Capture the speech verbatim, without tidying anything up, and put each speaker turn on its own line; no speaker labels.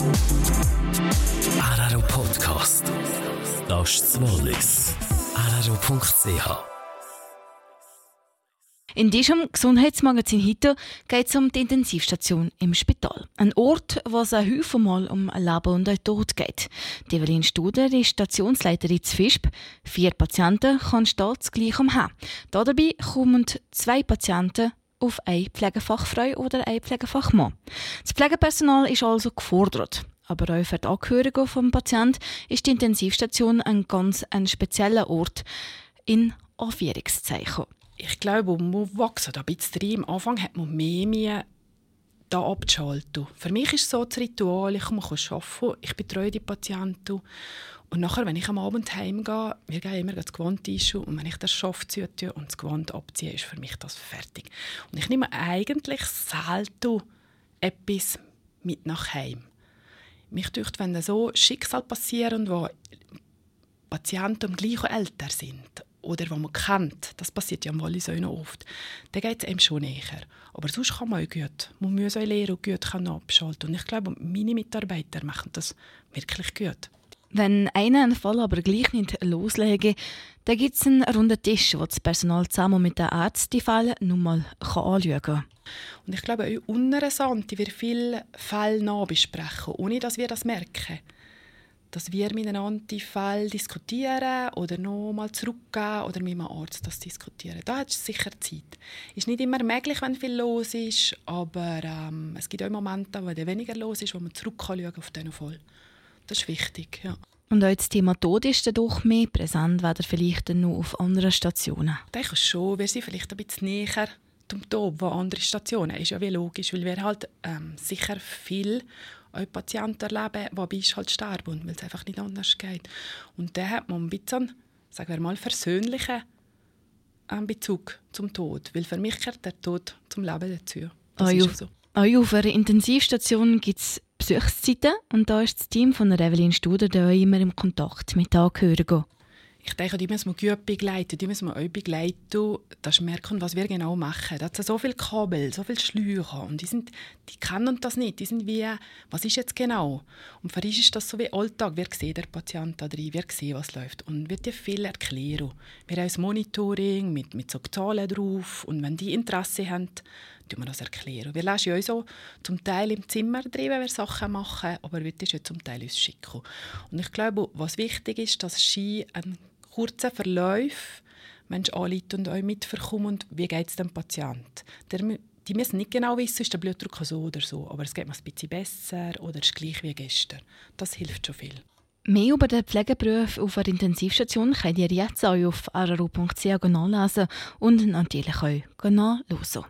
R R O Podcast. Das ist das Wallis. R R O Punkt C H.
In diesem Gesundheitsmagazin heute geht es um die Intensivstation im Spital. Ein Ort, wo es häufig mal um Leben und auch Tod geht. Die Evelyn Studer ist Stationsleiterin zu Visp. Vier Patienten kann stets gleich umher. Dabei kommen zwei Patienten auf eine Pflegefachfrau oder einen Pflegefachmann. Das Pflegepersonal ist also gefordert. Aber auch für die Angehörigen des Patienten ist die Intensivstation ein ganz ein spezieller Ort in Anführungszeichen.
Ich glaube, man wächst ein bisschen rein. Am Anfang hat man mehr, mehr da abzuschalten. Für mich ist es so das Ritual, ich komme arbeiten, ich betreue die Patienten. Und nachher, wenn ich am Abend heimgehe, wir gehen immer das Gewand einschauen und wenn ich das Schaft ziehe und das Gewand abziehe, ist für mich das fertig. Und ich nehme eigentlich selten etwas mit nach Heim. Mich dünkt, wenn so Schicksal passieren, wo Patienten im gleichen Alter sind, oder was man kennt, das passiert ja am Wallis auch noch oft, dann geht es einem schon näher. Aber sonst kann man auch gut. Man muss auch lernen und gut abschalten. Und ich glaube, meine Mitarbeiter machen das wirklich gut.
Wenn einer einen Fall aber gleich nicht loslegen, dann gibt es einen runden Tisch, wo das Personal zusammen mit den Ärzten die Fälle noch mal anschauen kann.
Und ich glaube, auch uninteressant, wir viele Fälle nachbesprechen, ohne dass wir das merken. Dass wir miteinander die Fälle diskutieren oder noch mal zurückgehen oder mit einem Arzt das diskutieren. Da hat es sicher Zeit. Ist nicht immer möglich, wenn viel los ist, aber ähm, es gibt auch Momente, wo weniger los ist, wo man zurück kann schauen auf diesen Fall. Das ist wichtig, ja.
Und auch das Thema Tod ist dann doch mehr präsent, weder vielleicht noch auf anderen Stationen.
Ich denke schon, wir sind vielleicht ein bisschen näher zum Tod, wo andere Stationen. Ist ja wie logisch, weil wir halt ähm, sicher viel auch Patienten erleben, die halt sterben, weil es einfach nicht anders geht. Und da hat man ein bisschen, sagen wir mal, persönlichen ähm, Bezug zum Tod. Weil für mich gehört der Tod zum Leben dazu. Das
ah,
ist so.
Auch auf einer Intensivstation gibt es Besuchszeiten und da ist das Team von der Evelyn Studer da immer im Kontakt mit den Angehörigen.
Ich denke, die müssen wir gut begleiten, die müssen wir auch begleiten, dass wir merken, was wir genau machen. Da sind so viele Kabel, so viele Schläuche und die, sind, die kennen das nicht. Die sind wie, was ist jetzt genau? Und für uns ist das so wie Alltag. Wir sehen den Patienten da drin, wir sehen, was läuft und wird dir viel erklären. Wir haben ein Monitoring mit, mit so Zahlen drauf und wenn die Interesse haben, tun wir das erklären. Wir lassen uns auch zum Teil im Zimmer drin, wenn wir Sachen machen, aber wir können zum Teil uns schicken. Und ich glaube, was wichtig ist, dass Ski ein kurzer Verlauf Menschen anrufen und auch mitverkommen, wie geht es dem Patienten. Der, die müssen nicht genau wissen, ist der Blutdruck so oder so, aber es geht mir ein bisschen besser oder es ist gleich wie gestern. Das hilft schon viel.
Mehr über den Pflegeberuf auf der Intensivstation könnt ihr jetzt auch auf r r o punkt c h nachlesen und natürlich auch nachhören.